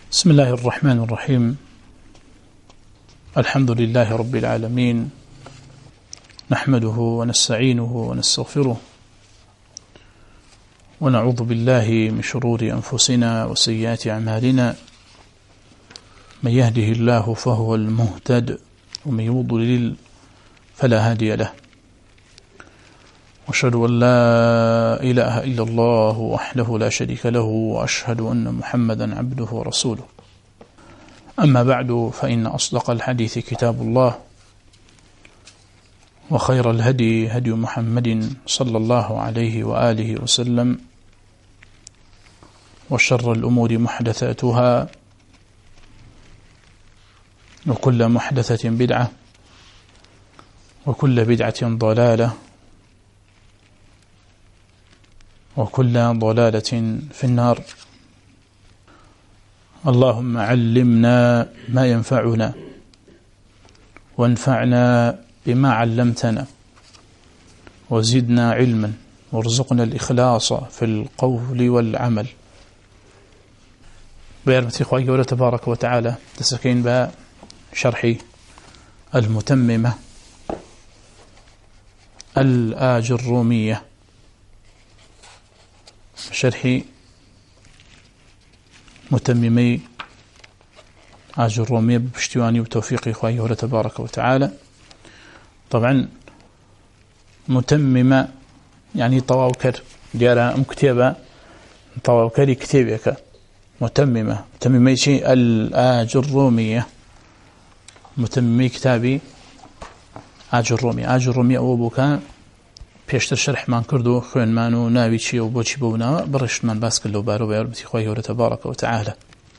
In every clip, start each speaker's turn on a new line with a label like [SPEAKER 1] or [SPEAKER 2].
[SPEAKER 1] بسم الله الرحمن الرحيم. الحمد لله رب العالمين، نحمده ونستعينه ونستغفره، ونعوذ بالله من شرور أنفسنا وسيئات أعمالنا. من يهده الله فهو المهتد، ومن يضلل فلا هادي له. وأشهد أن لا إله إلا الله وحده لا شريك له، وأشهد أن محمدا عبده ورسوله. أما بعد، فإن أصدق الحديث كتاب الله، وخير الهدي هدي محمد صلى الله عليه وآله وسلم، وشر الأمور محدثاتها، وكل محدثة بدعة، وكل بدعة ضلالة، وكل ضلالة في النار. اللهم علمنا ما ينفعنا، وانفعنا بما علمتنا، وزدنا علما، وارزقنا الإخلاص في القول والعمل. بيرمتي خواهي قولة تبارك وتعالى تسكين بشرح المتممة الآجرومية، شرح متممي آجرومية باشتواني وتوفيق خواهي قولة تبارك وتعالى. طبعا متممة يعني طواوكر ديارة مكتبة، طواوكري كتابك متممة. متممي شيء الآجرومية، متممي كتابي آجرومية. آجرومية أو بوكا پێشتر شرحمان کردو خوێنمان و ناوی چیە و بۆچی بوونەوە بڕشتمان باس کرد لەو بارەوە بە یارمەتی خۆی گەورە تەبارەکە و تەعالە.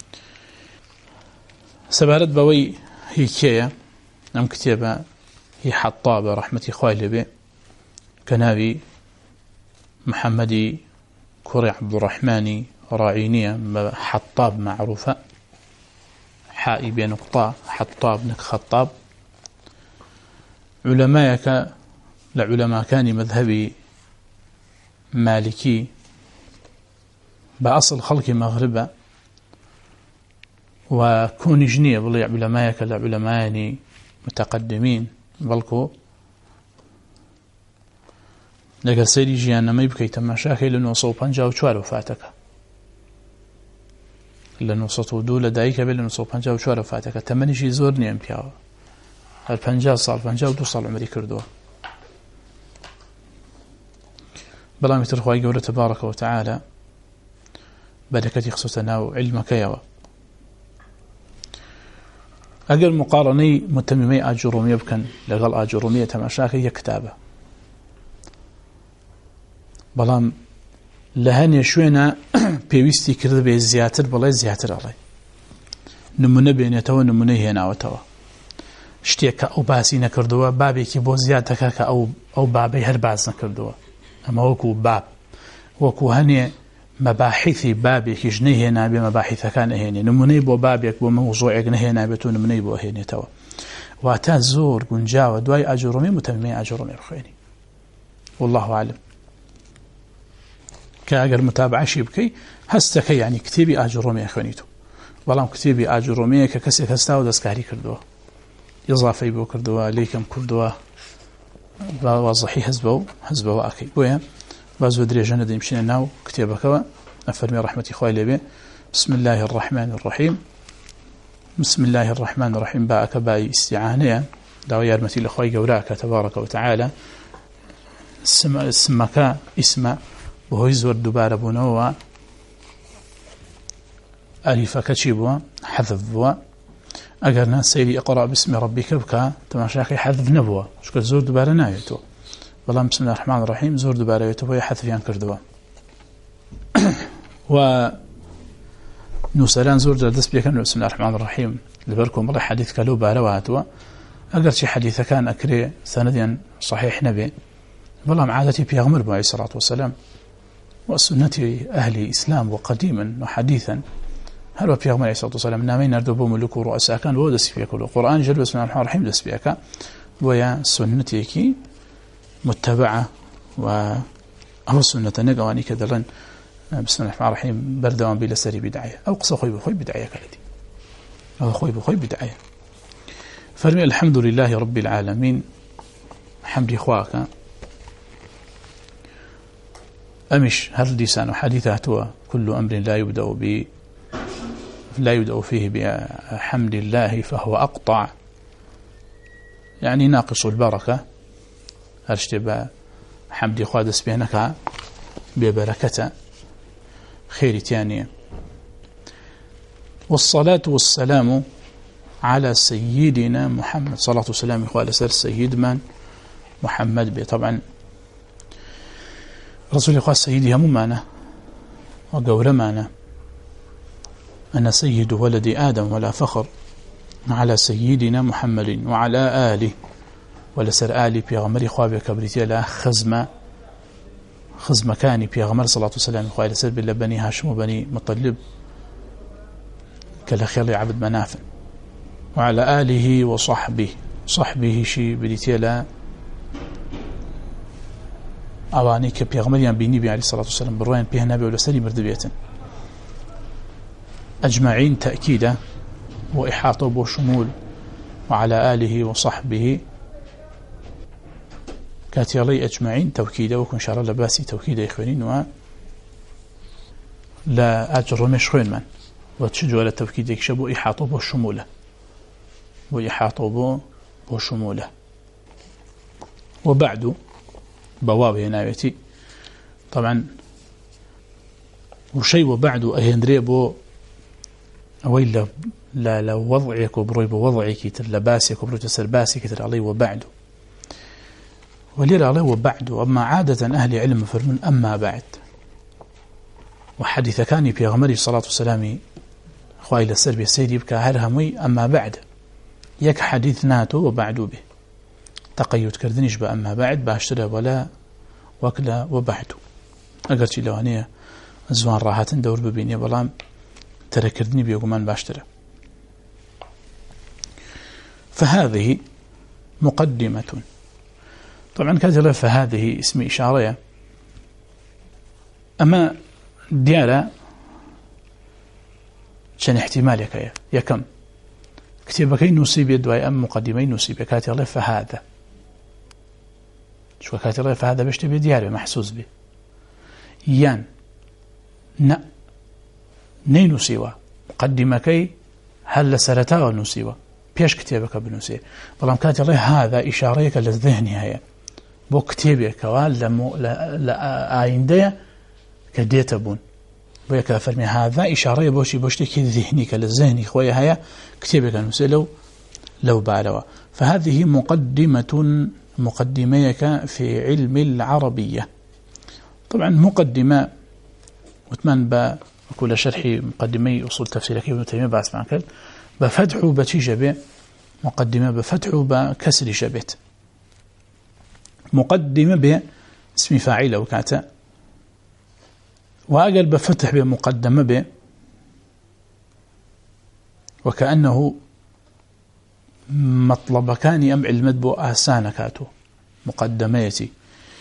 [SPEAKER 1] سەبارەت بەوەی هی کێیە ئەم کتێبە، هی حەطابە ڕەحمەتی خوای لێبێ، کە ناوی محەممەدی کوڕی عەبدوڕەحمانی ڕاعینیە، بە حەطاب معروفە، حائی بێ نقطە، حەطاب نەک خەطاب. علەمایەکە لعلماء كان مذهبي مالكي بأصل خلق مغربة، وكون جنية بلي علماء كالعلماء متقدمين بلكو لقد سيري جيانا ما يبكي تماشاكي لأنه صوبان جاو شوار وفاتك، لأنه صوتو دولة دايكا بي لأنه صوبان جاو شوار وفاتك. تمني شي زورني أمبياو البنجاو صال بنجاو دو صال عمري كردوه. بلام يترخوا قوله تبارك وتعالى بركتي خصوصنا وعلمك يوا. أقل مقارني متممي آجرومية بكن لغل آجرومية تماشاك هي كتابة، بلام لهن شوينا بيويستي كرد بي زياتر بلاي زياتر علي نمونه بينيتوا نمونه هنا وتوا شتيك أو باسي نكردوا بابي كي بو زيادتك أو بابي هر باس نكردوا. أما وكو باب وكو هني مباحثي بابك جنيه نابي مباحث كان هني نموني بو بابك بو موضوعك نهي نابتو نموني بو هني توا واتا زور قنجاوة دواي أجرومي متممي أجرومي بخيني. والله أعلم. كأجر متابعة شيبكي هستكي يعني كتيبي أجرومي أخوانيتو، والله كتيبي أجرومي ككسي هستاو دسكاري كردوا، إضافي بو كردوا، ليكم كردوا، واضحي حزبه أكي بويا بازو دريجة ندي مشينا ناو كتابك أفرمي رحمتي خوالي لبي. بسم الله الرحمن الرحيم. بسم الله الرحمن الرحيم باك باي استعانية داو يارمتي لخوي قولاك تبارك وتعالى. اسمك اسم وهو يزور دبار بنوا أليفك تشيبوا حذف بوا. أجر ناس سيري اقرأ باسم ربك بكا تماشاكي حذف نبوة شكل زور دبارة نايتو. والله بسم الله الرحمن الرحيم زور دبارة يتو وهي حذف ينكردوا. و نوسلان زور دردس بيكن بسم الله الرحمن الرحيم لبركم والله حديث كالو بارة وهاتوا. أجر شي حديث كان أكري سنديا صحيح نبي، والله معادتي بيغمر عليه الصلاة والسلام، وسنة أهل إسلام وقديما وحديثا. هل وبيغمر عليه الصلاة والسلام نامين نردبو ملوكو رؤساء كان بو دس بيكو القرآن جل بسم الله الرحمن الرحيم دس بيكا ويا سنتيكي متبعة و أو سنة نقواني كذلك بسم الله الرحمن الرحيم بردوان بلا سري بدعية أو قصة خوي بدعية كالتي خوي بخوي بدعية. فرمي الحمد لله رب العالمين حمد إخواك أمش هل لسان حديثاته كل أمر لا يبدأ فيه بحمد الله فهو أقطع، يعني ناقص البركة. أرشتبه حمد إخوة دسبينك ببركة خير تانية. والصلاة والسلام على سيدنا محمد، صلاة والسلام إخوة لسر سيد من محمد طبعا رسول الله سيدي هم معنا وقول معنا أنا سيد ولد آدم ولا فخر، على سيدنا محمد وعلى آله ولسر آلي بيغمر إخوة كبريتي لا خزم كاني بيغمر صلاة والسلام إخوة لسر بالله بني هاشم وبني مطلب كالأخير عبد مناف، وعلى آله وصحبه شي بريتي لا أواني كبيغمريان بنبي عليه الصلاة والسلام بالرواية بيه نبي ولسري مردبية أجمعين تأكيدا وإحاطة وشمول، وعلى آله وصحبه كاتيالي أجمعين توكيدا وكن شاء الله لباسي توكيدا إخوانين لا أجر مشخوين من وتشجوا على التوكيد يكشبوا إحاطة وإحاطة وشموله. وبعد بوابه ناويتي طبعا وشيء وبعد أهندريبو أويل لا لو وضعك وبرويب وضعك تلباسك وبرويب تسرباسك تر عليه وبعد ولير عليه وبعد. أما عادة أهل علم فرمون أما بعد، وحديث كان في غمر الصلاة والسلام خوائل السربي السيد يبكى هرهمي أما بعد يك حديث ناتو وبعد به تقيد كردنيش بأما بعد باشترى ولا وكلا وبعد أقرت لوانية زوان راحات دور ببيني بلام ترى كردني بيقومان باشترى. فهذه مقدمة. طبعا كذلك فهذه اسم إشارة، أما ديالة شان احتمالك يا كم كتابك نصيب يدواي أم مقدمين نصيب كاتب فهذا شو كاتب فهذا باش تبي ديالة محسوس به يان نين نصيبه مقدمك هل لسرتها ونصيبه بيش كتابك بنصيب بلام كاتب هذا إشاريك للذهن هي بو كتابك لا آيندية كديتبون ويك فرمي هذا إشارة بوشتي ذهنك للذهن خويا هيا كتابك نسألو لو بعلوا. فهذه مقدميك في علم العربية. طبعا مقدمة وثمان وكل شرح مقدمي أصول تفسير ابن تيمية بعد معك بفتح بتيجة مقدمة بفتح بكسر شبت مقدمة باسم فاعل وكاتا وأقل بفتح بمقدمة به وكأنه مطلب كان أم علمت بو آسانكاتو مقدميتي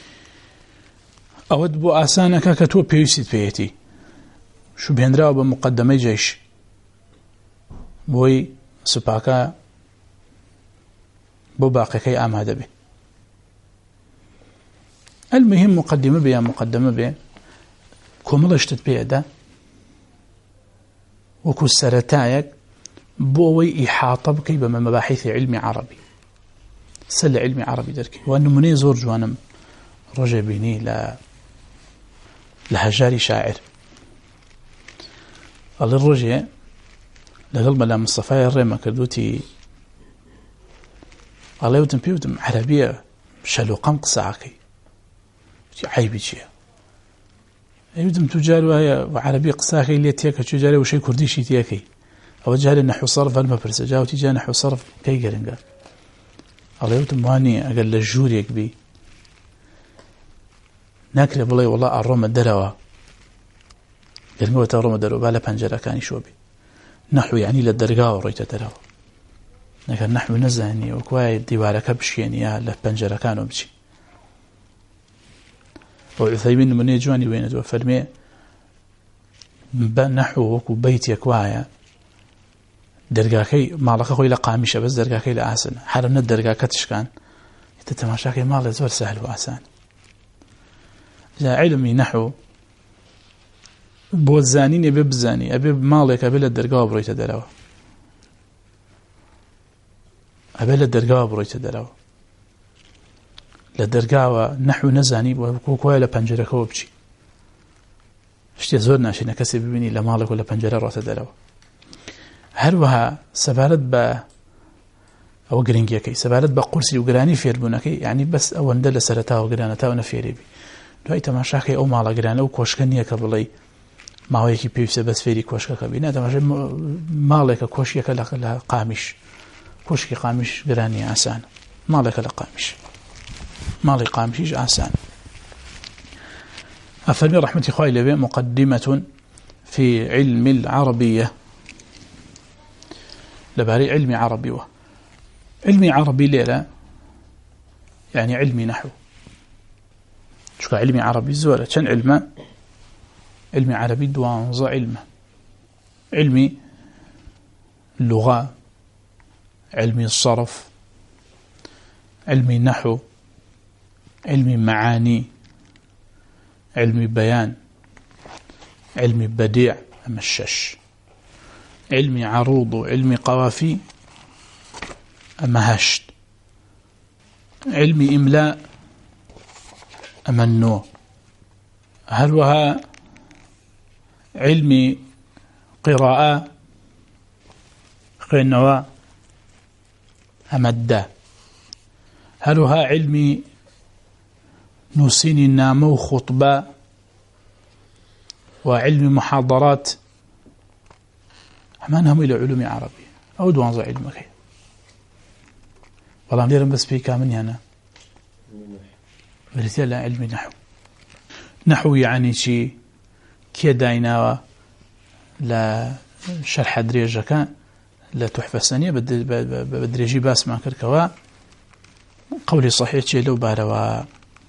[SPEAKER 1] أود بو آسانكاتو بيوسيت بيتي شو بيندراو بمقدمي جيش بوي سباكا بو باقي كي آماد به. المهم مقدمة به مقدمة به كمل اشتت بيدا وكو سرتايك بوي إحاطة بكي بما مباحث علم عربي سل علم عربي دركي وأنه مني زور جوانم رجبيني لهجاري شاعر قال الرجع لقلب لا مصطفى الرمى كردوتي قال يوتم بيوتم عربية شلو قمق ساعكي عيبي شيء يودم تجاري وعربي قساخي اللي تياك تجاري وشي كرديشي تياكي أو جاري نحو صرف أنا بفرس جاو تيجا نحو صرف كي قرنقا الله يودم واني أقل الجور يكبي ناكري بلاي والله الروم الدروا قرنقا الروم الدروا بالا بانجرا كاني شوبي نحو يعني للدرقاء وريت دروا لكن نحو نزهني وكواي ديوارك بشيني يا لبانجرا كانوا بشي. وعثيمين من يجواني وين دو فرمي نحو وكو بيت يكوايا دەرگاکەی ماڵەکە خۆی لە قامیشە بەس دەرگاکەی لە ئاسن حرمنە دەرگاکە تشکان تە تەماشاکەی ماڵێ زۆر سەهل و ئاسان. جا علمی نەحو بۆ زانینێ بێ بزانی ئەبێ ماڵێک ئەبێ لە دەرگاوە بڕۆیتە دەرەوە، ئەبێ لە دەرگاوە بڕۆیتە دەرەوە، لە دەرگاوە نەحو نەزانی کۆکۆیە لە پەنجەرەکەەوە بچی شتێ زۆر ناشینە کەسێ ببینی لە ماڵێک و لە پەنجەرە ڕۆتە دەرەوە. هەروەها سەبارەت بە ئەوە گرنگیەکەی سەبارەت بە قورسی و گرانی فێربوونەکەی یعنی بەس ئەوەندە لە سەرەتاوە گرانەتاوە نەفێرێبی دوای تەماشاکەی ئەو ماڵە گرانە و کۆشکە نییە کە بڵێ ماوەیەکی پێویستە بەس فێری کۆشکەکە بینە تەماشای ماڵێکە کۆشیەکە لە قامیش کۆشکی قامیش گرانی ئاسانە ماڵێکە لە قامیش ماڵی قامشیش ئاسان. أفرمي رحمة خوي لبي مقدمة في علم العربية لباري علم عربي علمي عربي ليلة يعني علمي نحو شو علمي عربي زورة كان علمي عربي دوانظ علمي اللغة علمي الصرف علمي نحو علمي معاني علمي بيان علمي بديع أما الشش علمي عروض علمي قوافي أما هشت علمي إملاء أما النو هلوها علمي قراءة قنوة أما الدا هلوها علمي نوسيني النامو خطبة وعلم محاضرات أمانهم إلى علوم عربية أو دوانظ علمك والله ليرم بس بيكا مني أنا ورثي لا علم نحو يعني شي كي دايناوا لا شرح دريجة لا تحفة ثانية بدريجي باس ما كركوا قولي صحيح شي لو باروا.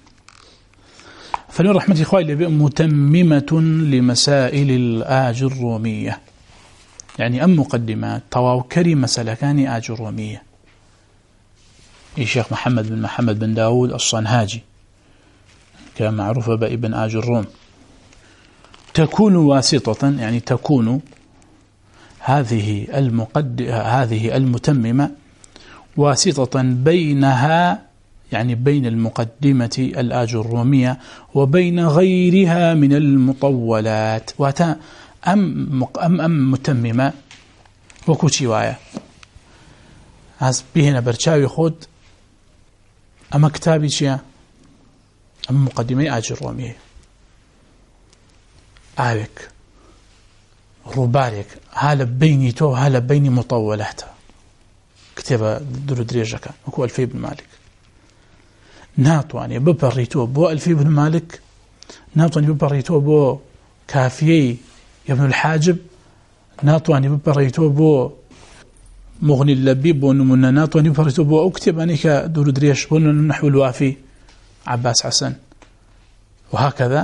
[SPEAKER 1] فلن رحمة إخوائي متممة لمسائل الآج الرومية يعني أم مقدمات تواوكري مسألكان آج الرومية الشيخ محمد بن داود الصنهاجي كان معروف بابن آج الروم تكون واسطة يعني تكون هذه المتممة واسطة بينها يعني بين المقدمة الآج الرومية وبين غيرها من المطولات واتا أم متممة وكوشي وايا هاز بيهنا برشاوي خود أما كتابي شيا أم مقدمة آج الرومية آوك روبارك هالا بيني تو هالا بيني مطولات كتابة دريجك وكو ألفي بن مالك ناتواني ببريتو بو ألفي بن مالك ناتواني ببريتو بو كافيي ابن الحاجب ناتواني ببريتو بو مغني اللبيب ونمنا ناتواني ببريتو بو أكتب أنيك دور دريش بون نحو الوافي عباس حسن وهكذا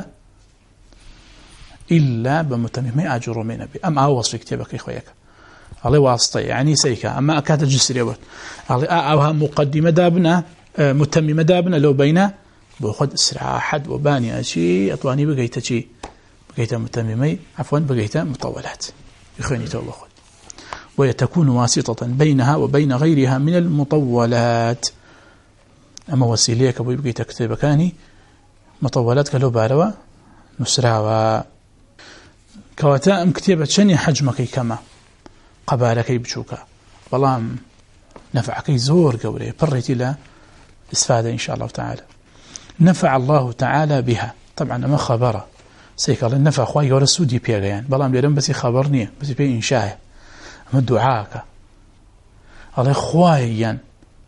[SPEAKER 1] إلا بمتممي أجر من نبي أم أوصف كتابك إخوياك الله واسطة يعني سيكا أما أكاد الجسر يبوت أوها مقدمة دابنا متممة دابنا لو بينا بأخذ إسراع حد وباني أشي أطواني بقيت أشي بقيت متممي عفوا بقيت مطولات إخواني توبة خذ ويتكون واسطة بينها وبين غيرها من المطولات أما وسيليك أبوي بقيت كتابة كاني مطولات كلو باروا نسراوا كواتا أم كتابة شني حجمك كما قبالك بشوكا والله نفعك زور قولي بريتي لا استفادة إن شاء الله تعالى نفع الله تعالى بها طبعا ما خبره سيكال النفع أخوائي ولا سودي بيغيان بلام ليرم بس خبرني بس بي إنشاء أما دعاك الله أخوائي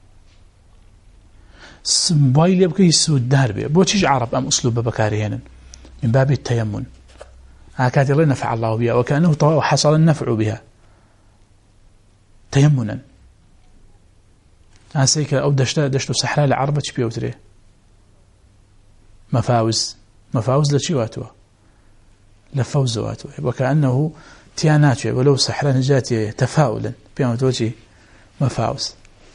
[SPEAKER 1] سمبايل يبقى يسود داربي بوتيج عرب أم أسلوب بكاريهن من باب التيمن هكذا الله نفع الله بها وكأنه حصل النفع بها تيمنا أنسيك أو دشتو سحراء العربة بيوتري مفاوز لشيواتوا لفوزواتوا وكأنه تياناتوا ولو سحراء نجاتي تفاؤلا بيان توجي مفاوز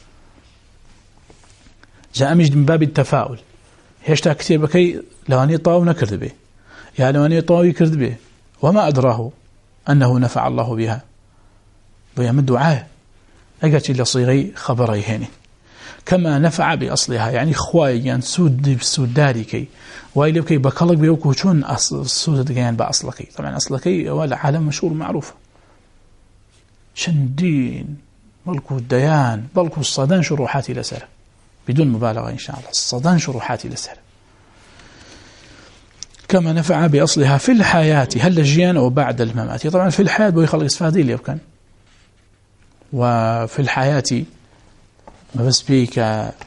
[SPEAKER 1] جاء مجد من باب التفاؤل هشتا كتير بكي لواني طاو نكرد به يا لواني طاو يكرد به وما أدراه أنه نفع الله بها ويمد دعاء أجت إلى صيغي خبري هني كما نفع بأصلها يعني خوايا سود داري كي وإلى كي بكلك بيوكو شون أصل سود جان بأصلكي طبعا أصلكي ولا عالم مشهور معروف شندين بلكو الديان بلكو الصدان شروحات إلى سنة بدون مبالغة إن شاء الله الصدان شروحات إلى سنة كما نفع بأصلها في الحياة هل جيان أو بعد الممات طبعا في الحياة بيخلق استفادة اللي يبكن وفي الحياة ما بس بيك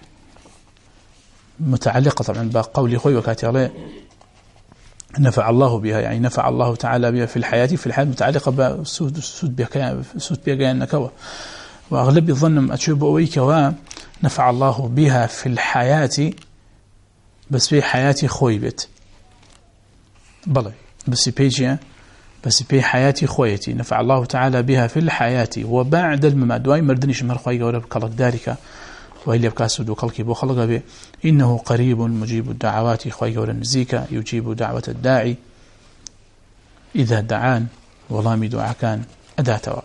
[SPEAKER 1] متعلقة طبعا بقول خوي وكاتي عليه نفع الله بها يعني نفع الله تعالى بها في الحياة متعلقة بسود بها نكوة وأغلب الظن أتشوب أويك ونفع الله بها في الحياة بس في حياتي خوي بيت بلى بس في حياتي خويتي نفع الله تعالى بها في الحياة وبعد الممات دواي مردنيش مرخوي قولة بكالك ذلك وإلي بكاسد وكالكي بوخلق به إنه قريب مجيب الدعوات خوي قولة نزيكا يجيب دعوة الداعي إذا دعان والله دعا كان أداتوا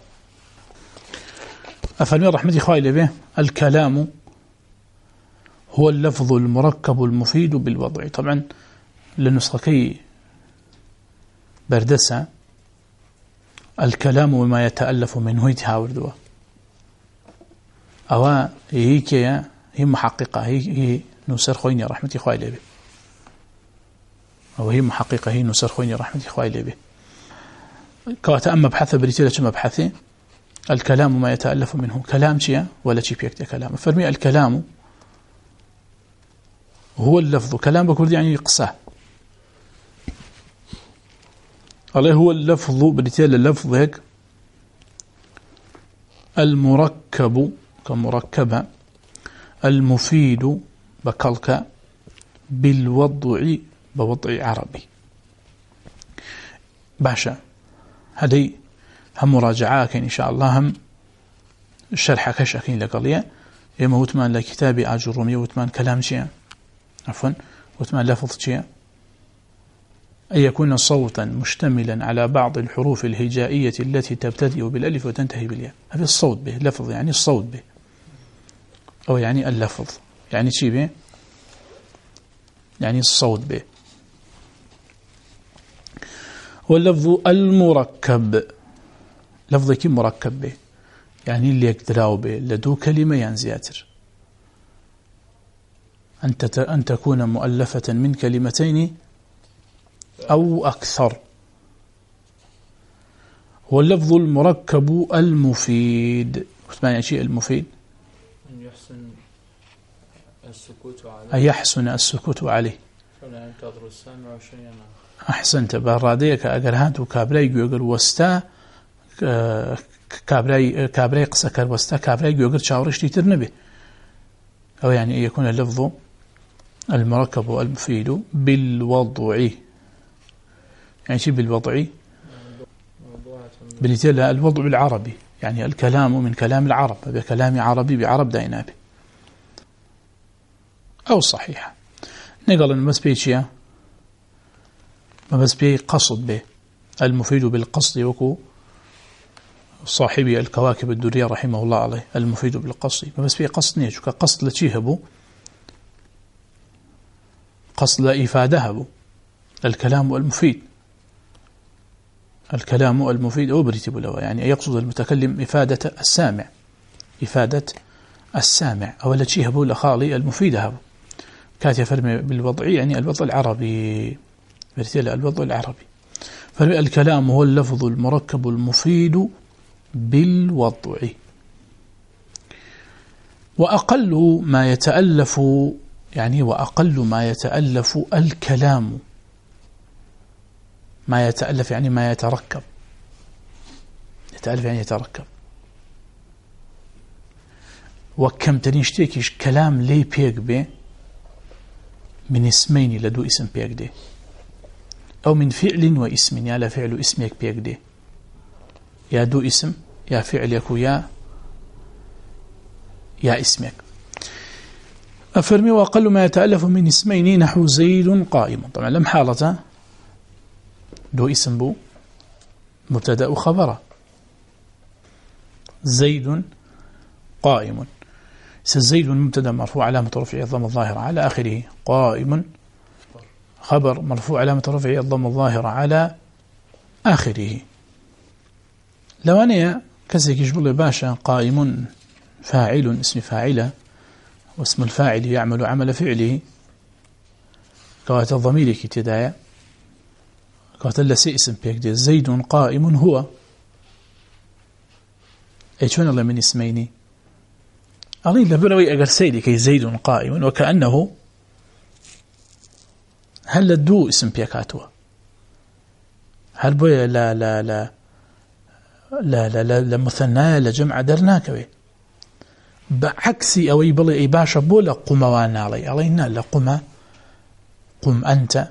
[SPEAKER 1] أفلمي رحمتي خوي به الكلام هو اللفظ المركب المفيد بالوضع طبعا لنسخكي بردسة الكلام وما يتألف منه يتهاوردوا أو هي محققة هي نسر خويني رحمتي خوي لبي أو هي محققة هي نسر خويني رحمتي خوي لبي كواتا أما بحث بريتيلة مبحثي الكلام ما يتألف منه كلام شيء ولا شيء بيكتي كلام فرمي الكلام هو اللفظ كلام بكل يعني قصة عليه هو اللفظ بريتيلة اللفظ هيك المركب كمركبة المفيد بكالك بالوضع بوضع عربي باشا هذه هم مراجعات إن شاء الله هم شرح كشكين لقلية إما وثمان لكتاب أجرومي وثمان كلام شيء عفوا وثمان لفظ شيء أن يكون صوتا مشتملا على بعض الحروف الهجائية التي تبتدئ بالألف وتنتهي بالياء هذا الصوت به لفظ يعني الصوت به أو يعني اللفظ يعني شيء به يعني الصوت به واللفظ المركب لفظ كي مركب به يعني اللي يقدروا به لدو كلمة ينزياتر أن تكون مؤلفة من كلمتين أو أكثر واللفظ المركب المفيد يعني شيء المفيد
[SPEAKER 2] أن يحسن السكوت عليه
[SPEAKER 1] أن يحسن السكوت عليه
[SPEAKER 2] فلا ينتظر السامع شيئا
[SPEAKER 1] أحسنت باراديك أجرهات وكابري يقول وستا كابري قسكر وستا كابري يقول شاورش تيترنبه أو يعني أن يكون اللفظ المركب المفيد بالوضع يعني شيء بالوضع بالتالي الوضع العربي يعني الكلام من كلام العرب بكلام عربي بعرب داينابي أو صحيحة نقول أن مسبيتشيا مسبي قصد به المفيد بالقصد وكو صاحبي الكواكب الدرية رحمه الله عليه المفيد بالقصد مسبي قصد نيش كقصد لتشيهبو قصد لإفادهبو الكلام المفيد الكلام المفيد أو بريتب له يعني يقصد المتكلم إفادة السامع أو التي هبو لخالي المفيد هبو كاتي فرمي بالوضع يعني الوضع العربي بريتب الوضع العربي فرمي الكلام هو اللفظ المركب المفيد بالوضع وأقل ما يتألف الكلام ما يتألف يعني ما يتركب يعني يتركب وكم تنشتكيش كلام لي بيك به من اسمين لدو اسم بيك ده أو من فعل واسم يا لا فعل اسمك بيك ده يا دو اسم يا فعل يكو يا يا اسمك. أفرمي وأقل ما يتألف من اسمين نحو زيد قائم. طبعا لم حالة دو اسم بو مبتدأ خبر زيد قائم. زيد مبتدأ مرفوع علامة رفعه الضم الظاهرة على آخره، قائم خبر مرفوع علامة رفعه الضم الظاهرة على آخره. لو أنا كسيك يجبل باشا قائم فاعل اسم فاعلة واسم الفاعل يعمل عمل فعله كوات الضمير كتدايا كوات اللسي اسم بيكدي زيد قائم هو ايشون الله من اسميني أظن لبنوي أقر سيدي كي زيد قائم وكأنه هل الدو اسم بيكاتوا هل بويا لا لا لا لا لا لا لمثنى لجمع درناكوي بعكسي أو يبلي أي باشا بولا قم وانا علينا لقم قم أنت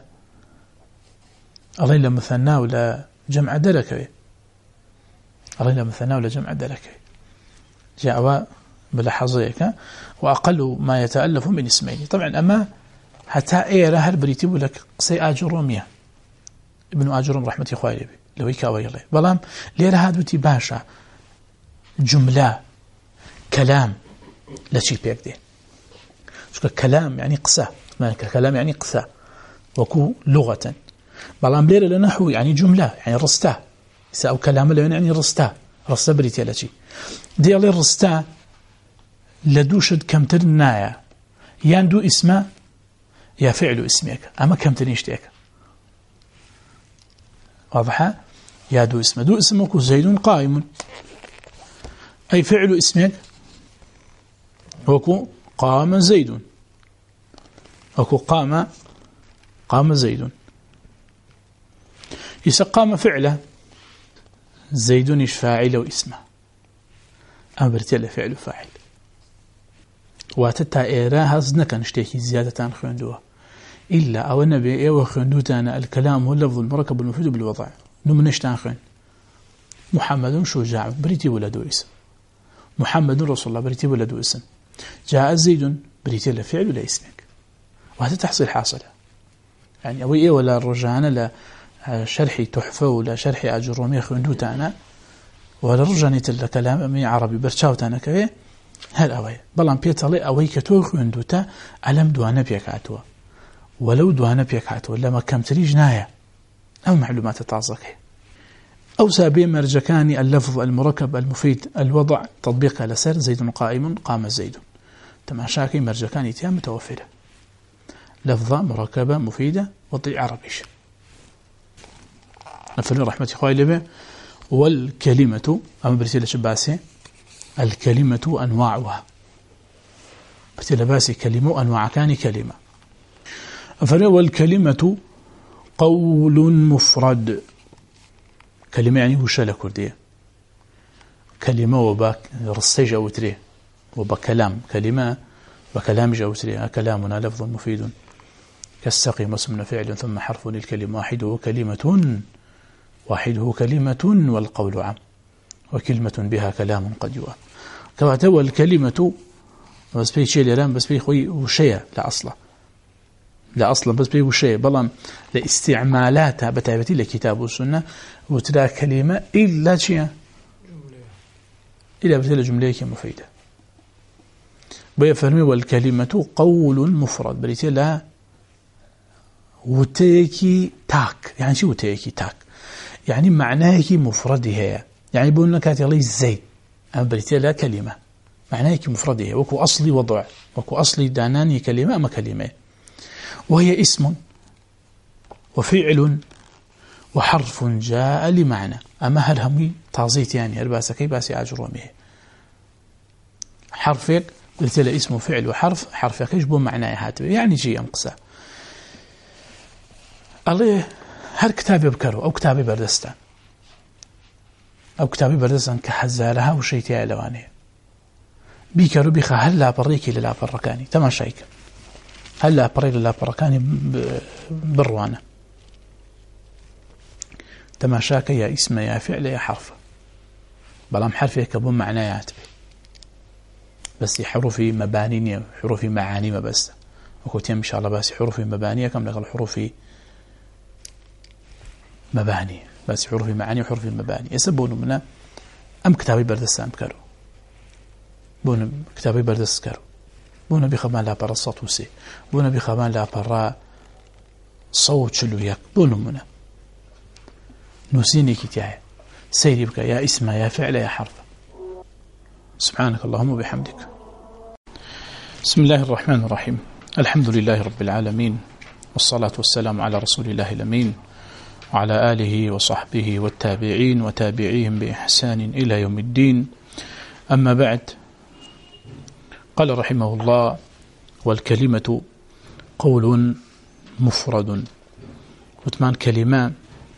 [SPEAKER 1] علينا مثنى ولا جمع دركوي علينا مثنى ولا جمع دركوي جاء بلحظيك وأقل ما يتألف من اسمين. طبعا أما حتى إيرا هل بريتيب لك قصي آجرومية ابن آجروم رحمة إخوائي بي لو يكاوي الله بلام ليرا هادوتي باشا جملة كلام لا شيء بيكدي كلام يعني قصة كلام يعني قصة وكو لغة بلام ليرا لنحو يعني جملة يعني رسته أو كلام يعني رسته بريتي لا شيء دي الله رسته لدوشد كم ترنايا ياندو اسمه يا فعل اسمك أما كم تنيشتك واضحة يا دو اسمه دو اسمك زيد قائم أي فعل اسمك وكو قام زيد وكو قام زيد يسقام فعله زيد إيش فاعل واسمه أمرتله فعل فاعل واتتا إيرا هزنك نشتكي زيادة عن خندوه إلا أو النبي إيوه خندوتنا الكلام هو اللفظ المركب المفيد بالوضع نمنشتان خن محمد شجاع بريتي ولده اسم محمد رسول الله بريتي ولده اسم جاء زيد بريتي لفعل ولا اسمك وهذا تحصيل حاصلة يعني أوي إيه ولا الرجعنا لا شرحي تحفة ولا شرحي أجرومي خندوتنا ولا رجعني الكلام أمي عربي برشاوتنا كوي هل أوي بلان بيتالي أوي كتور خندوتا ألم دوانا بيكاتوا ولو دوانا بيكاتوا لما كم تريج نايا أو معلومات تعزك أو سابين مرجكان اللفظ المركب المفيد الوضع تطبيق على سر زيد قائم قام زيد تماشاكي مرجكان يتيام متوفرة لفظة مركبة مفيدة وضع عربيش نفر رحمة إخوائي لبه والكلمة أما برسيلة شباسي الكلمة أنواعها برسيلة باسي كلمة أنواع كان كلمة والكلمة قول مفرد كلمة يعني وشالة كردية كلمة وباك رصي جاوتري وبكلام كلمة وكلام جاوتري كلامنا لفظ مفيد كالسقي اسم فعل ثم حرف للكلمة واحده كلمة والقول عام وكلمة بها كلام قد يوام كما الكلمة بس بي شيء لرام بس بي خوي وشيء لا أصلا بس بي وشيء بلام لاستعمالاتها بتعبتي لكتاب والسنة وترى كلمة إلا شيء إلا بتلا جملة مفيدة بيفرمي والكلمة قول مفرد بريتي لا وتيكي تاك يعني شو وتيكي تاك يعني معناه مفردها يعني بقولنا كاتي الله زيد أما بريتي لا كلمة معناه مفردها وكو أصلي وضع وكو أصلي داناني كلمة أما كلمة وهي اسم وفعل وحرف جاء لمعنى أما هل همي تعزيت يعني الباسكي باسي أجرومه حرفك قلت له اسم وفعل وحرف حرفك يجبو معناه هاتف يعني شيء أنقصه الله هر كتابي بكرو أو كتابي بردستان أو كتابي بردستان كحزالها وشيتها لوانه بيكرو بيخا هلا بريكي للا بركاني تماشايك هلا بريك للا بركاني بالروانه تماشاك يا اسم يا فعل يا حرف بلام حرف يكبون معنايات بس حروف مبانية حروف معاني ما بس وكتيم إن شاء الله بس حروف مبانية كم لغة الحروف مباني بس حروف معاني وحروف مباني يسبون منا أم كتابي بردستان بكرو بون كتابي بردست كرو بون بخمان لا برا الصوت وسي بون بخمان لا برا صوت شلو يك بون منا نسيني كتاية سيري بك يا اسم يا فعل يا حرف سبحانك اللهم وبحمدك. بسم الله الرحمن الرحيم. الحمد لله رب العالمين والصلاة والسلام على رسول الله الأمين وعلى آله وصحبه والتابعين وتابعيهم بإحسان إلى يوم الدين. أما بعد، قال رحمه الله: والكلمة قول مفرد. وثمان كلمة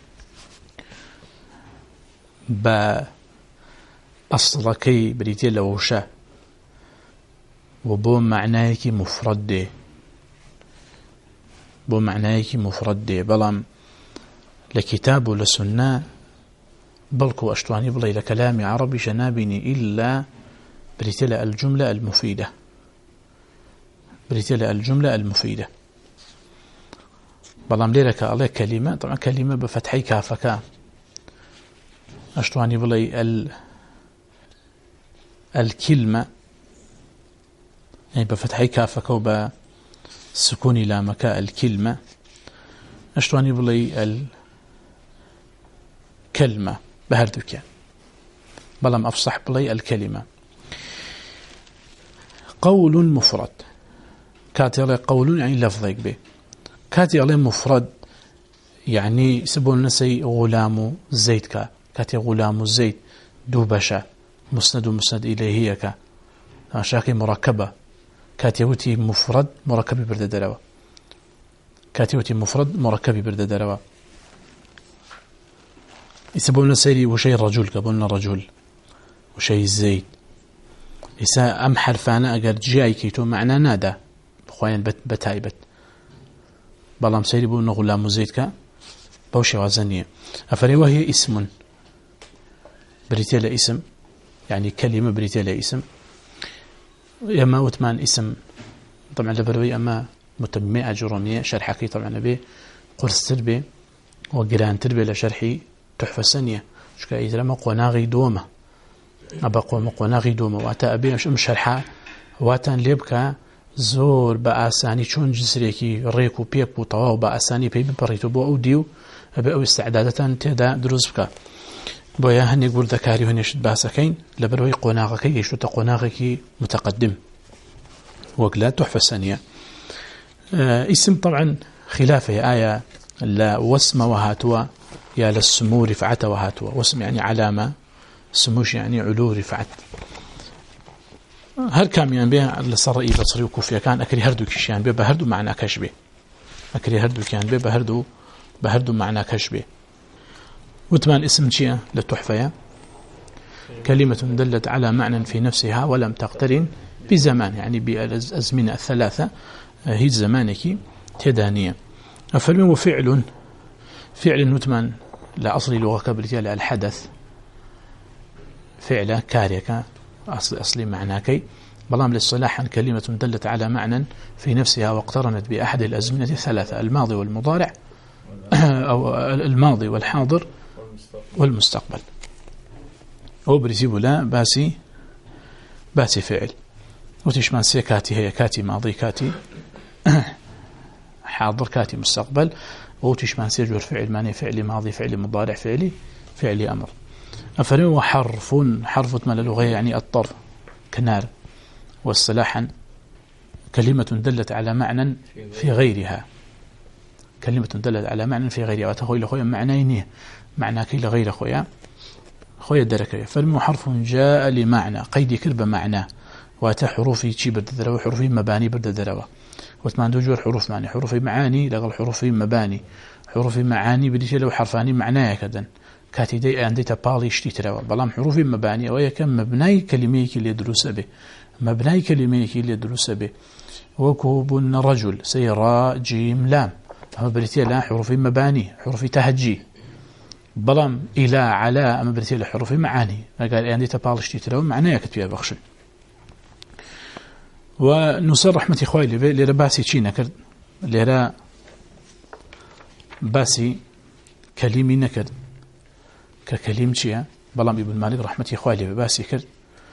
[SPEAKER 1] بأصلكي بريتي لوشا وبو معنايك مفرد بو معنايك مفرد بلام لكتاب لسنة بلكو أشتواني بلي لكلام عربي جنابني إلا بريتي الجملة المفيدة بريتي الجملة المفيدة بلام ليرك عليه كلمة طبعا كلمة بفتحي كافكا أشتواني بلي الكلمة يعني بفتحي كافك وبسكون لامك الكلمة. أشتواني بلي الكلمة بهردوك بلام أفصح بلي الكلمة. قول مفرد كاتي عليه قول يعني لفظيك به كاتي عليه مفرد يعني سبون نسي غلام زيد كاتي غلام زيد دوبشة مسند ومسند إليهيك شاكي مركبة كاتيوتي مفرد مركب برد دروا كاتيوتي مفرد مركب برد دروا يسبون سيري وشي الرجل كبولنا رجل وشي الزيد إسا أم حرفانا أقر جاي كيتو معنا نادا بخوين بتايبت بلام سيري بولنا غلام زيد بوشي وزنية أفري وهي اسم بريتيل اسم يعني كلمة بريتيل اسم يما وثمان اسم طبعا لبروي أما متمئة جرمية شرحكي طبعا به قرص تربي وقران تربي لشرحي تحفة سنية شكا إذا لما قناغي دومة أبا قناغي دومة واتا أبي مش شرحة واتان ليبكا زور بأساني چون جسريكي ريكو بيك وطواو بأساني بي ببريتو بو أو ديو أبي أو استعدادة تيدا دروز بكا بويا هني يقول ذكاري هني شد باسكين لبروي قناغكي يشو تقناغكي متقدم وقلا تحفة سنية. اسم طبعا خلافه آية لا واسم وهاتوا يا للسمو رفعة وهاتوا واسم يعني علامة سموش يعني علو رفعت هل كاميان به لصرئي بصري وكوفيا كان أكري هردو كشيان به بهردو معنا كشبه أكري هردو كان به بهردو معنا كشبه. وثمان اسم شيء للتحفة كلمة دلت على معنى في نفسها ولم تقترن بزمان يعني بالأزمنة الثلاثة هي زمانك تدانية. أفلم وفعل وثمان لا أصلي لغة كبرتها الحدث فعل كاريك أصلي معناكي بلام للصلاح كلمة دلت على معنى في نفسها واقترنت بأحد الأزمنة الثلاثة الماضي والمضارع أو الماضي والحاضر والمستقبل. أو بريزيبو لا باسي فعل وتشمان سي كاتي هي كاتي ماضي كاتي حاضر كاتي مستقبل وتشمان سي جور فعل ماني فعل ماضي فعل مضارع فعل أمر. أفرين وحرف ما للغة يعني الطرف كنار والصلاحا كلمة دلت على معنى في غيرها كلمة دلت على معنى في غيرها وتخوي لخويا معنى معنى كي لغير خويا دركه. فالمو حرف جاء لمعنى قيد كرب معنى واتا حروفي شي برددروا حروفي مباني برددروا وثمان دوجور حروف معنى حروفي معاني لغل حروفي مباني حروفي معاني بديش لو حرفاني معناه كذا كاتي دي عندي بالي اشتيتروا بلام حروفي مباني وهي كم مبناي كلميك اللي يدرس به مبناي كلميك اللي يدرس به وكوب رجل سيرا جيم لام أما بريتي لا حروفي مباني حروفي تهجي بلام إلى على أما بريتي لا حروفي معاني قال عندي بالي اشتيتروا معناه كتبيا بخشن. ونصر رحمة إخوائي ليرا باسي چي نكرد ليرا باسي كلمي نكرد ككلم چيا بلام ابن مالك رحمة إخوائي باسي كرد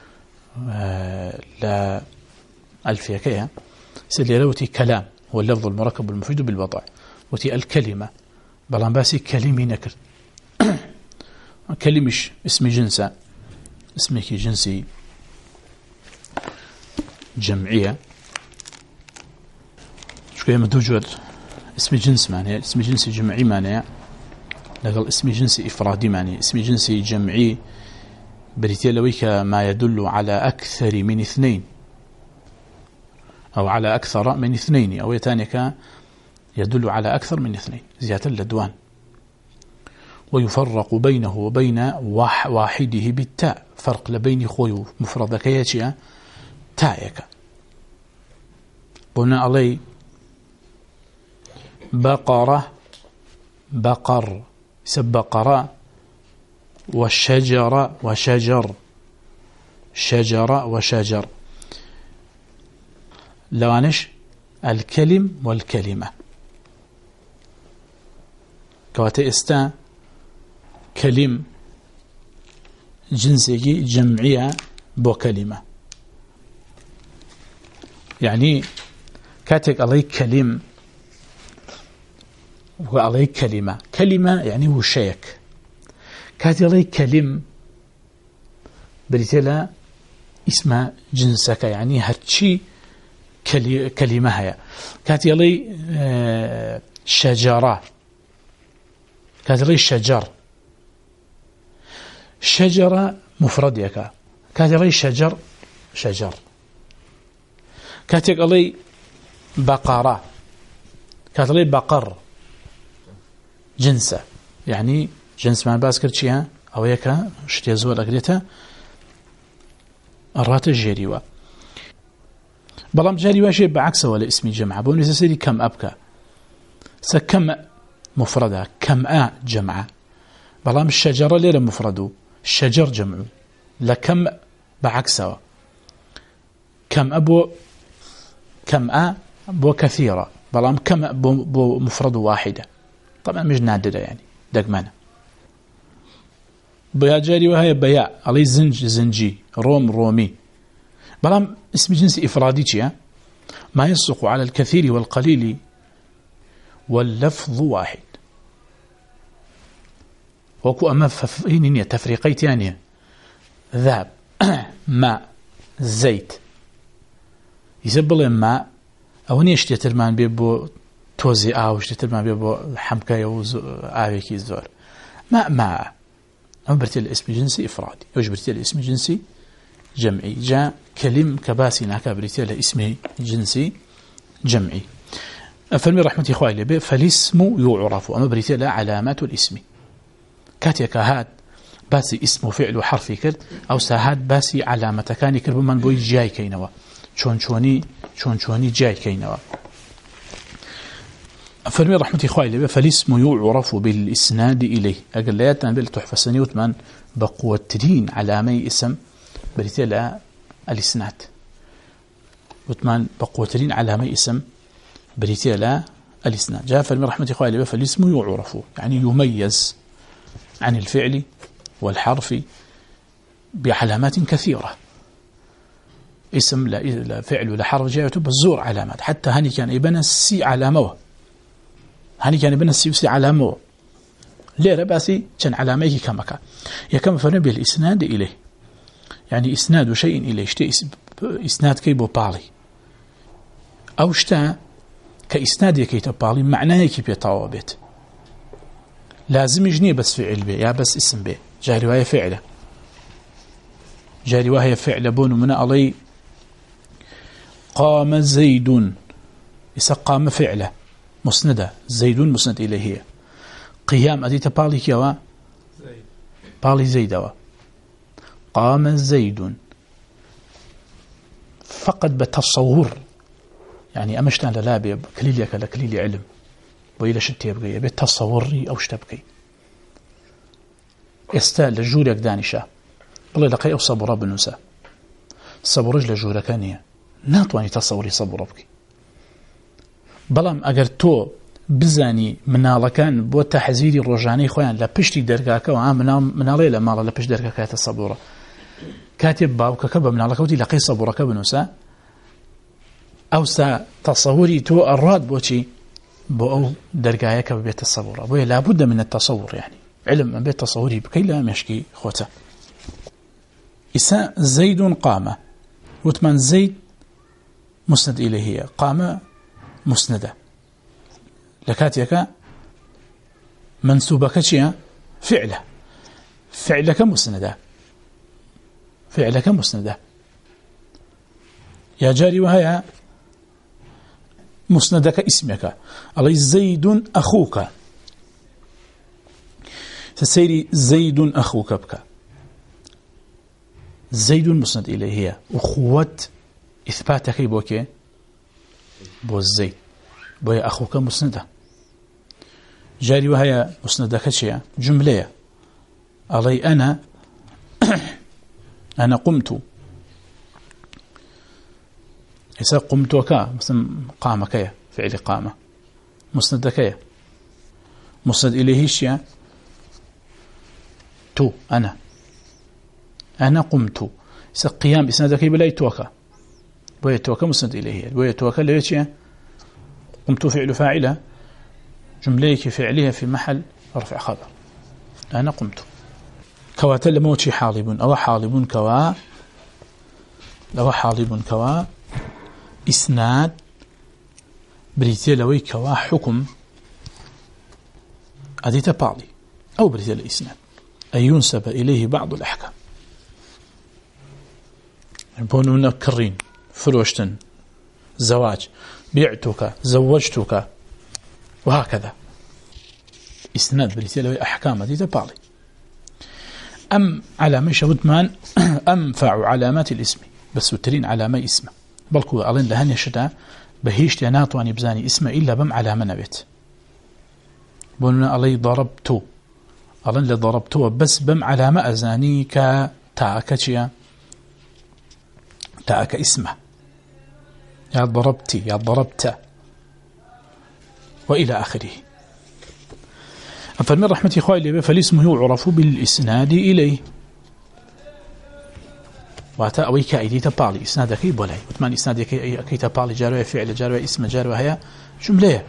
[SPEAKER 1] لا ألفية كيا سليرا وتي كلام هو اللفظ المركب المفيد بالوضع وتي الكلمة بلام باسي كلمي نكرد كلمش اسم جنسة اسمك جنسي جمعية شوية مدوجود اسم جنس معناه اسم جنسي جمعي معناه لقل اسم جنسي إفرادي معناه اسم جنسي جمعي بريتيا لويك ما يدل على أكثر من اثنين أو على أكثر من اثنين أو يتانيك يدل على أكثر من اثنين زيادة اللدوان ويفرق بينه وبين واحده بالتاء فرق لبين خوي مفردك ياتي تايك قلنا علي بقرة بقر سبقرة والشجرة وشجر شجرة وشجر لوانش الكلم والكلمة كواتي استا كلم جنسي جمعية بو كلمة يعني كاتك علي كلم وعلي كلمة كلمة يعني هو شيك كاتك علي كلم بريتلا اسم جنسك يعني هرشي كلمة هي كاتك علي شجرة كاتك علي شجر شجرة مفردك كاتك علي شجر شجر كاتك علي بقرة كاتك علي بقر جنسة يعني جنس ما باس كرت شيئا أو يكا شتي زور أقريتها الرات الجريوة بلام جريوة شيء بعكسه ولا اسمي جمعة بون يسيري كم أبكى سكم مفردة كم جمعة بلام الشجرة ليلة مفرده الشجر جمع لكم بعكسه كم أبو كم بو كثيرة بلام كم بو مفرد واحدة طبعا مش نادرة يعني دقمانة بيا جاري وهي بياء علي زنج زنجي روم رومي بلام اسم جنس إفرادي ما يصدق على الكثير والقليل واللفظ واحد وكو أما فإنني تفريقيت يعني ذهب ماء زيت يسبب ماء أو نيش تترمان بيبو توزي أوش تترمان بيبو حمكة يوز آويكي زور ماء أما برتيل اسم جنسي إفرادي أوش برتيل اسم جنسي جمعي جاء كلم كباسي ناكا برتيل اسم جنسي جمعي فالمي رحمة إخوائي لبي فالاسم يعرف أما برتيل علامات الاسم كاتيك هاد باسي اسم وفعل وحرف كرد أو ساهاد باسي علامة كان كرب من بوي جاي كينوا شونشوني جاي كينوا فالمي رحمة إخوائي لبي فالاسم يعرف بالإسناد إليه أقل لياتنا بالتحفة سنيوت من بقوة تدين علامي اسم بريتيل الإسناد وثمان بقوة تدين علامي اسم بريتيل الإسناد جاء فالمي رحمة إخوائي لبي فالاسم يعرف يعني يميز عن الفعل والحرف بعلامات كثيرة اسم لا فعل ولا حرف جاءت بالزور علامات حتى هني كان يبنى السي علامة هني كان يبنى السي علامة ليه باسي كان علاميه كما كان يكما فرن بالإسناد إليه يعني إسناد شيء إليه شتى إسناد كيبو بالي أو شتى كإسناد يكيتو بالي معناه كيف يتعوبت لازم يجني بس فعل به يا بس اسم به جاري وهي فعله جاري وهي فعل بون من علي قام زيد قام فعله مسندة زيد مسند إليه قيام أديت بالي كوا بالي زيد قام زيد فقط بتصور يعني أمشتان للابي كليلي كلا كليلي علم وإلى شتى يبقى بالتصوري أو شتبكي استال لجورك دانشة بالله لقي أو صبر بنوسا صبرج لجورك كانية ناتواني تصوري صبر بك بلام اگر تو بزانی مناڵەکان بۆ تەحزیری ڕۆژانەی خۆیان لە پشتی دەرگاکەوە مناڵێ لە ماڵە لە پشت دەرگاکەتە سەبوڕە کاتێ باوکەکە بە مناڵەکەوتی لەقەی سەبوڕەکە بنووسە ئەوسا تەسەوری تۆ ئەڕات بۆچی بۆ ئەو دەرگایەکە ببێتە سەبوڕە بۆیە لابد من التصور يعني علم من بێت تەسەوری بکەی لە مێشکی خۆتە ئیسا زەید قامە وتمان زەید مسند إليه قامە مسندة لكاتيك منسوبك شيء فعلك مسندة يا جاري وهي مسندك اسمك علي زيد أخوك تسيري زيد أخوك بك زيد مسند إليه أخوة إثباتك بوكي بو الزيد بو أخوك مسندة جاري وهي مسندك شيء جملة علي أنا قمت إذا قمت وكا مثلا قامك فعل قامة مسندك مسند إليه شيء تو أنا قمت إذا قيام إسنادك بلاي توكا بوي توكا مسند إليه بوي توكا ليش قمت فعل فاعلة جملة فعلها في محل رفع خبر أنا قمت كواتل موتي حالب أو حالب كوا إسناد بريتيلوي كوا حكم أديت بعضي أو بريتيل إسناد أن ينسب إليه بعض الأحكام يبونون كرين فروشتن زواج بعتك زوجتك وهكذا إسناد بريتيلوي أحكام أديت بعضي أم علامة شودمان أنفع علامات الاسم بس وترين علامة اسمه بلكو ألين لهن يشتا بهيش يناطواني بزاني اسمه إلا بم علامة نبت بقولنا ألي ضربتو ألين لضربتو بس بم علامة أزاني كتاكتشيا تاك اسمه يا ضربتي يا ضربت وإلى آخره فمن رحمة إخوائي فالاسم هو عرف بالإسناد إليه واتا أوي كأيدي تبالي إسنادك بولاي وثمان إسنادك أكي تبالي جاروه فعل جاروه اسم جاروه هي جملة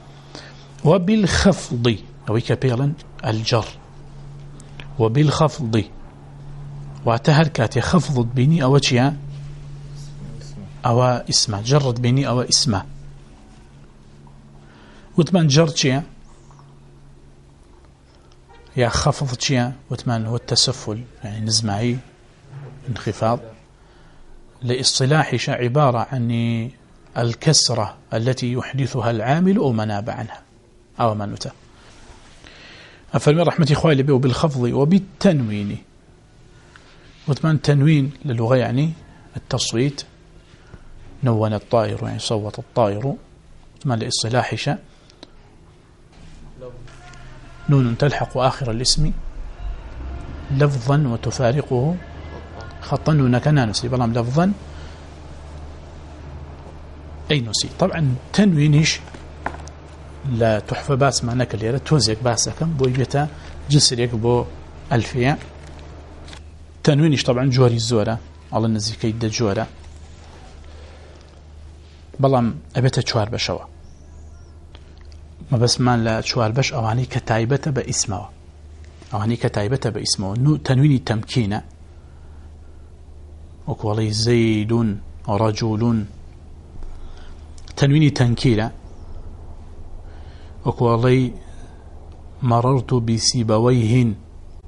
[SPEAKER 1] وبالخفض أوي كبيلا الجر وبالخفض واتا هركات خفضت بيني أو شيء أو اسمه جرد بيني أو اسمه وثمان جر شيء يا خفض شيء وثمان هو التسفل يعني نزمعي انخفاض لاصطلاح عبارة عن الكسرة التي يحدثها العامل أو مناب عنها أو منوته فمن رحمة إخوائي به بالخفض وبالتنوين وثمان تنوين للغة يعني التصويت نون الطائر يعني صوت الطائر وثمان لاصطلاح نون تلحق آخر الاسم لفظا وتفارقه خطا ونكنا نسي بلام لفظا أي نسي طبعا تنوينش لا تحفى باس معناك اللي توزيك باسكم بو يبيتا جسريك بو ألفية تنوينش طبعا جوري الزورة الله نزيكي دا جورة بلام أبيتا جوار بشوا ما بس ما لا شوار بش أواني كتايبة باسمه أواني كتايبة باسمه تنوين تمكين وكوالي زيد رجل تنوين تنكيل وكوالي مررت بسيبويه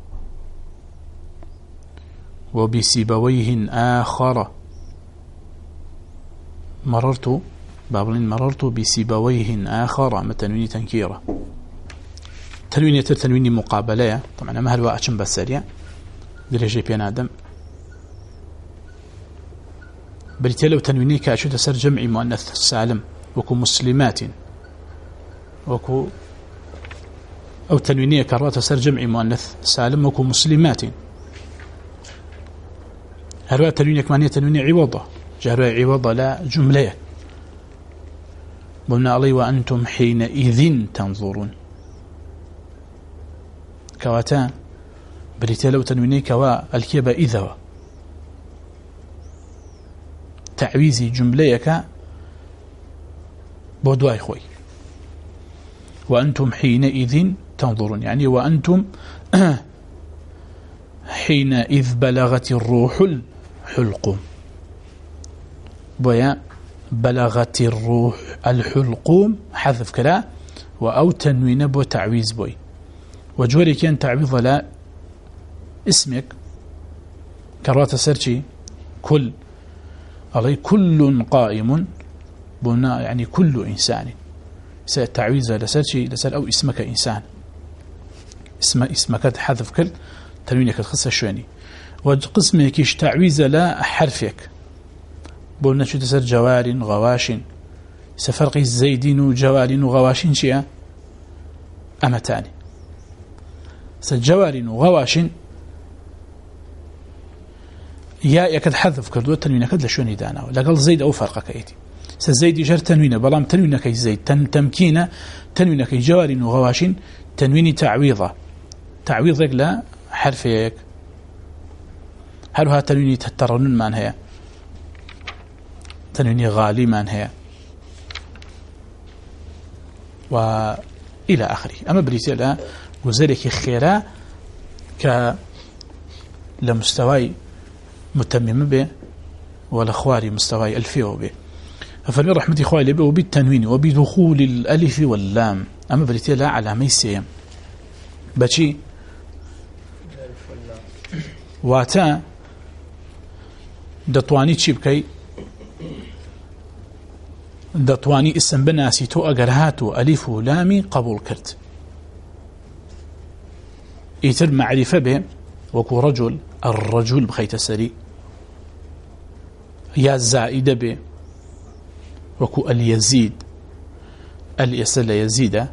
[SPEAKER 1] وبسيبويه آخر مررت بسيبويه آخر أما تنوين تنكيرة تنوين يتر تنوين مقابلة طبعا ما هلوا أشم بسريع درجة بيان آدم بريتلو تنويني كأشو تسر جمع مؤنث سالم وكو مسلمات وكو أو تنوينية كرات تسر جمع مؤنث سالم وكو مسلمات هلوا تنويني كمانية تنويني عوضة جار عوض لا جملة بمنا علي وأنتم حينئذ تنظرون كواتا بريتيا لو تنويني كوا الكيبة إذا تعويزي جمليك بودواي خوي وأنتم حينئذ تنظرون يعني وأنتم حينئذ بلغت الروح الحلقوم بويا بلغت الروح الحلقوم حذف كلا وأو تنوين بو تعويز بوي وجوري كان تعويض لا اسمك كرات سرشي كل علي كل قائم بنا يعني كل إنسان تعويض لسرشي لسر أو اسمك إنسان اسمك حذف كل تنوينك الخصة شواني وقسمك تعويض لا حرفك بقولنا شو تسر جوار غواش سفرق الزيدين وجوار وغواش شيئا أما تاني سجوار وغواش يا يكد حذف كردو تنوين كد لشوني دانا لقل زيد أو فرق كيتي سزيد جر تنوين بلام تنوين كي زيد تمكين تنوين كي جوار وغواش تنوين تعويضك لا حرفك هلها تنوين تترنن من هي تنوين غالي من هي وإلى آخره أما بريتي لا وزارك خيرا لمستوى متمم به ولا خواري مستوى ألفيه به فمن رحمة إخوائي لبه وبالتنوين وبدخول الألف واللام أما بريتي لا على ميسيم بشي واتا دتواني تشيبكي دتواني اسم بناسي تو اگر هاتو ألف ولامي قبول كرت يتر معرفة به وكو رجل الرجل بخيت السري يا زائدة به وكو اليزيد اليسل يزيد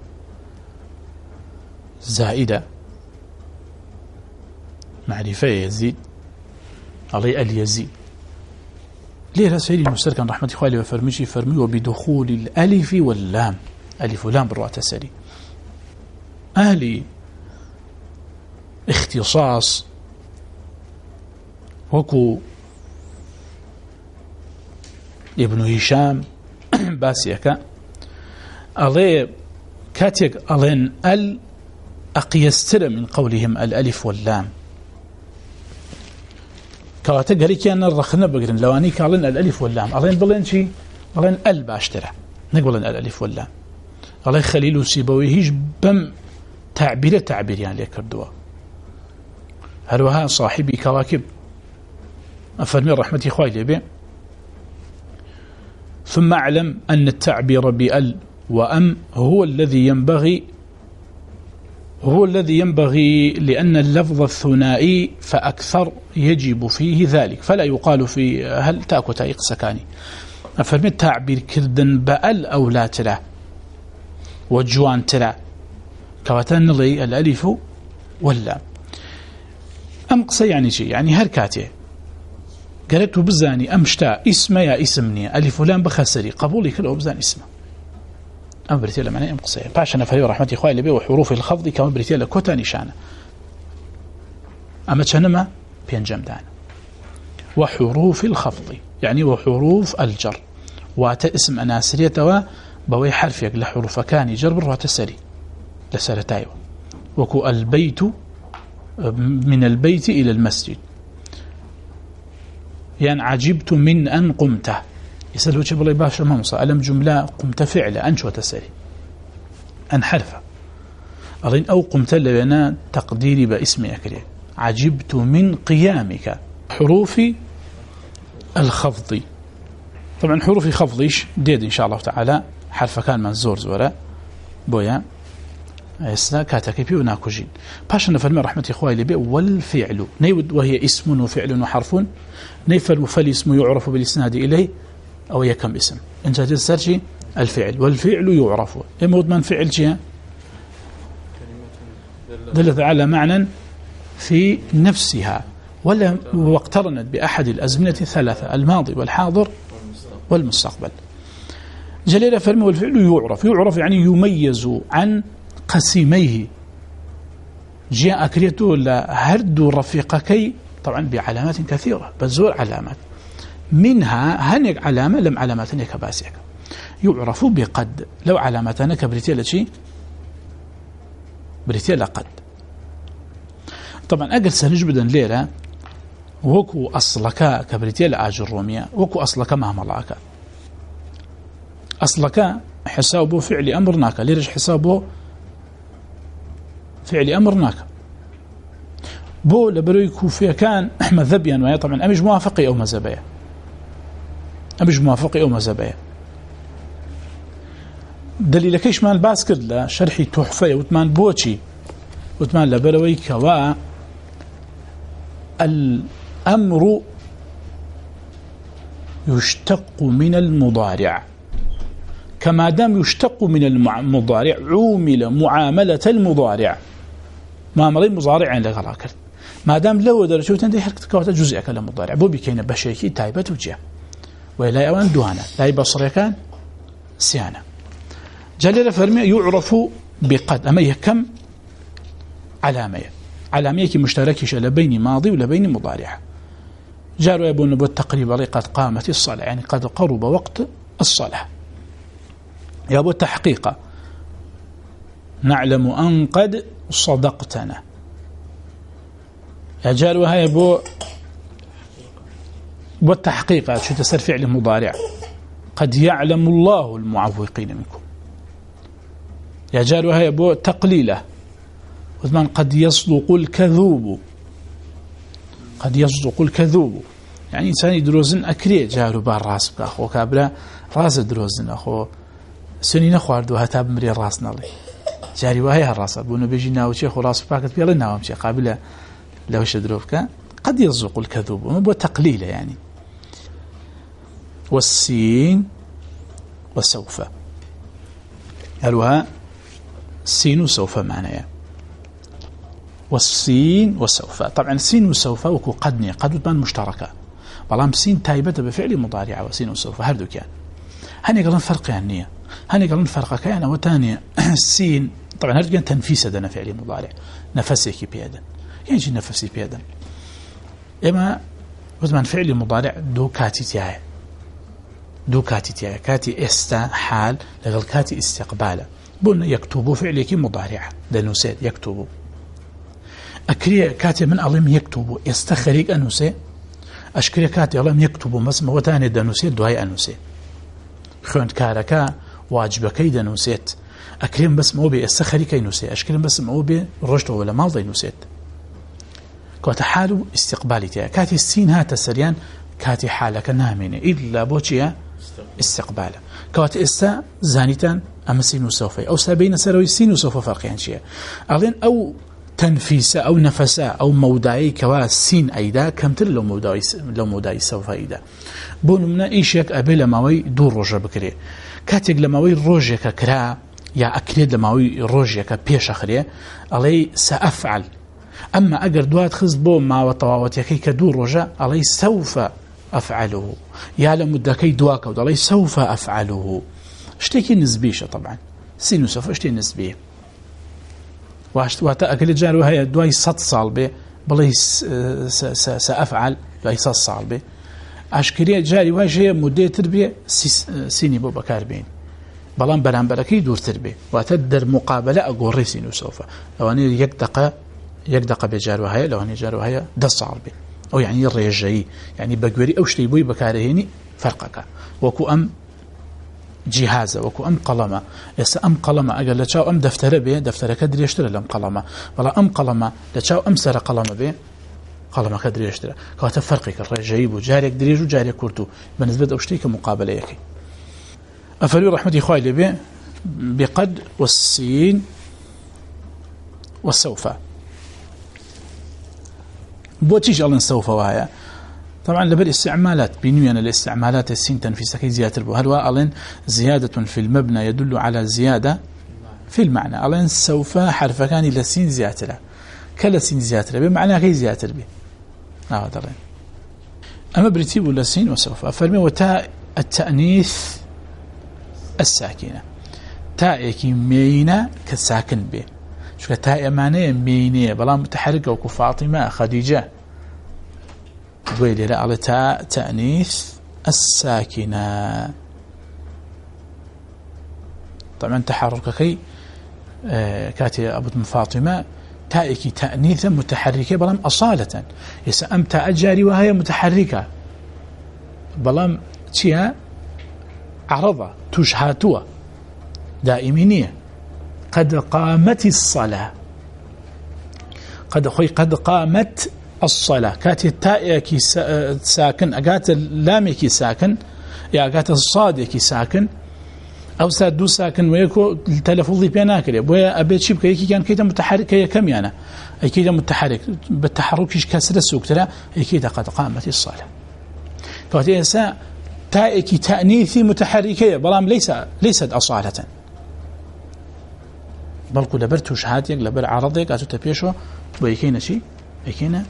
[SPEAKER 1] زائدة معرفة يزيد علي اليزيد ليه سيدي المستر كان رحمة إخوالي وفرميشي فرمي وبدخول الألف واللام ألف ولام بالرؤى السري أهلي اختصاص وكو ابن هشام باسيكا علي كاتيك ألين أقيستر من قولهم الألف واللام كواتا قالي كان الرخنا بقرن لواني كالين الألف واللام ألين بلين شي ألين باشترى نقولن الألف واللام الله خليل سيبوي هيج بم تعبير يعني ليكردوا هل وها صاحبي كواكب أفرمي رحمة إخوائي لبي ثم أعلم أن التعبير بأل وأم هو الذي ينبغي لأن اللفظ الثنائي فأكثر يجب فيه ذلك فلا يقال في هل تاكو تايق سكاني أفرمي التعبير كردن بأل أو لا ترى وجوان ترى كواتان لي الألف واللام أم قصي يعني شيء يعني هركاته قالت بزاني أمشتا اسم يا اسمني ألف ولام بخسري قبولي كله بزاني اسمه أم بريتيلا معنى أم قصي باشنا فريو رحمة إخوائي لبي وحروف الخفض كما بريتيلا كوتا نشانة أما تشانما بينجم دانا وحروف الخفض يعني وحروف الجر واتا اسم أناسرية بوي حرفيك لحروف كاني جر بروها تسري لسرتايو وكو البيت من البيت إلى المسجد يعني عجبت من أن قمت يسأل وجه بالله باشا ممصى ألم جملة قمت فعل أنش وتسري أن حرفة أظن أو قمت لنا تقديري باسمي أكري عجبت من قيامك حروف الخفض طبعا حروف خفضيش ديد إن شاء الله تعالى حرف كان منزور زورا بويا يسنا كاتكيبي وناكوجين باشا نفرمي رحمة إخوائي لبي والفعل نيود وهي اسم وفعل وحرف نيفر فالاسم يعرف بالإسناد إليه أو يكم اسم انت تسرشي الفعل والفعل يعرف يمود من فعل شيء دلت على معنى في نفسها ولا واقترنت بأحد الأزمنة الثلاثة الماضي والحاضر والمستقبل. جليل فرمي والفعل يعرف يعني يميز عن قسيميه جاء أكريته لهرد رفيقكي طبعا بعلامات كثيرة بزور علامات منها هنك علامة لم علامات هنك باسيك يعرف بقد لو علامتنا كبريتيلا شيء بريتيلا قد طبعا أقل سنجبدا ليلة وكو أصلك كبريتيلا آج الرومية وكو أصلك مهملاك أصلك حسابه فعل أمرناك ليرش حسابه فعل أمرناك بو لبروي كوفيا كان أحمد ذبيا وهي طبعا أمش موافقي أو مزبية أمش موافقي أو مزبية دليل كيش مال باسكر لا شرحي تحفة وتمان بوشي وتمان لبروي كوا الأمر يشتق من المضارع كما دام يشتق من المضارع عومل معاملة المضارع ما مري مضارع لغلاكر ما دام لو درجه تندي حركه كوتا جزء كلام مضارع بو بكينه بشيكي تايبه وجه ولا اوان دهانه لا يبصر كان سيانه جلل فرمي يعرف بقد اما كم علامه مشتركه لبين ماضي ولبين مضارع جاروا يبون بالتقريب قد قامت الصلاه يعني قد قرب وقت الصلاه يا ابو تحقيق نعلم ان قد صدقتنا يجاروا هاي بو التحقيق شو تسر فعل مضارع قد يعلم الله المعوقين منكم يجاروا هاي بو تقليله وثمان قد يصدق الكذوب يعني إنسان يدروزن أكري جاروا بار راس بأخو كابلا راس دروزن أخو سنين خواردو هتاب مري راس نالي جاري وهي هالراس بونو بيجي ناوشي خو راس باكت بيلا ناومشي قابله لو شدروفك قد يصدق الكذوب مو تقليله يعني والسين وسوف قالوها سين وسوف معناها والسين وسوف طبعا سين وسوف وكو قدني قد بان مشتركه بلام سين تايبه بفعل مضارع وسين وسوف هردو كان هني قالن فرق يعني هني قالن فرق كان وثاني السين طبعا هردو كان تنفيس دنا فعل مضارع نفسك بيدا يعني نفسي بيدا اما وثمان فعل مضارع دو كاتي تياي كاتي استا حال لغل كاتي استقباله بون يكتب فعلك مضارع دنوسيت يكتب أكري كاتي من ألم يكتب يستخرج أنوسي أشكري كاتي ألم يكتب مسمى وتاني دنوسيت دهاي أنوسي خون كاركا واجبكي دنوسيت أكريم بس مو بيستخرج كينوسي أشكري بس مو برشد ولا مال دينوسيت كوات حاله استقبالي تيا كاتي السين هات سريان كاتي حالك نامين إلا بوشيا استقباله كوات استا زانيتان أما سين وسوف أو سابين سروي سين وسوف فرق يعني شيء أغلين أو تنفيسة أو نفسة أو مودعي كوا سين أيدا كمتر لو مودعي سوف أيدا بون منا إيشيك أبي لماوي دور رجع بكري كاتيك لماوي روجك كرا يا أكيد لماوي روجك بيش أخريه علي سأفعل أما أجر دوات خز بو ما وطواوتيكي كدور رجع علي سوف أفعله يا لمدكي دواك علي سوف أفعله اشتكي نسبيشة طبعا سين وسوف اشتكي نسبية واتا أكل جارو هي دواي 6 صالبه بلي سأفعل دواي 6 صالبه أشكريه جاري واجه مدة تربية سيني بو بكار بين بلان برانبركي دور تربية واتدر مقابلة أقوري سين وسوف لو أني يقدق بجارو هي لو أني جارو هي 10 صالبه أو يعني الرجعي يعني بقوري أو شتي بوي بكارهيني فرقك وكو أم جهازه وكو أم قلمة يس أم قلمة أجل لتشاو أم دفتر به دفتر كدري يشتري لم قلمة ولا أم قلمة لتشاو أم سر قلمة به قلمة كدري يشتري كهذا فرقك الرجيب وجاري دريج وجاري كورتو بالنسبة لأشتيك مقابلة يكي أفلي رحمة إخوائي به بقد والسين والسوف بوتيج الله سوف وهاي طبعا لبر استعمالات بينويا الاستعمالات السين تنفيسها كي زيادة البو هل وقالن زيادة في المبنى يدل على زيادة في المعنى قالن سوف حرف كان إلى سين زيادة كلا سين زيادة بمعنى كي زيادة به دلين أما بريتيب ولا سين وسوف أفرمي وتاء التأنيث الساكنة تاء مينة كساكن به شو تاء معناه مينة بلا متحركة وكفاطمة خديجة قويلي لا على تاء تأنيث الساكنة طبعا تحركك كاتي أبو فاطمة تائك تأنيثا متحركة بلام أصالة يسأم تاء جاري وهي متحركة بلام تيها عرضة تشهاتوا دائمينية قد قامت الصلاة قد قامت الصلاة كاتي تائك ساكن أقات اللامك ساكن يا أقات الصادك ساكن أو سادو ساكن ويكو التلفظ بيناكله بويا أبيت شبكة يكي كان كيدا متحرك هي كم يعني أي كيدا متحرك بالتحركش كسر السوق ترى أي كيدا قد قامت الصلاة كواتي إنسان تائكي تأنيثي متحركية بلام ليست أصالة بل قد برتوش هاتيك لبر عرضيك أتو تبيشو ويكينا شي يكينا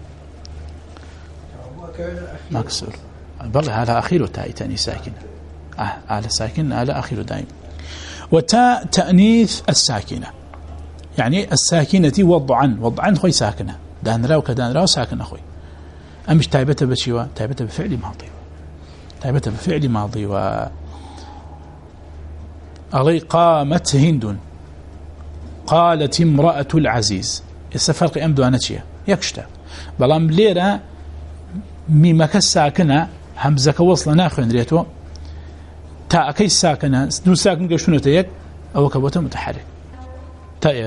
[SPEAKER 1] مكسور بل على أخير تاء تاني ساكنة على ساكن على آخر دائم وتاء تأنيث الساكنة يعني الساكنة وضعا خوي ساكنة دانرا وكدانرا ساكنة خوي أمش تايبته بشيوة تايبته بفعل ماضي علي قامت هند قالت امرأة العزيز السفرق أمدو أنتشيا يكشتا بلام ليرا ميمك الساكنة همزك وصل ناخن ريتو تاء كي ساكنة دو ساكن قشونة يك أو كبوته متحرك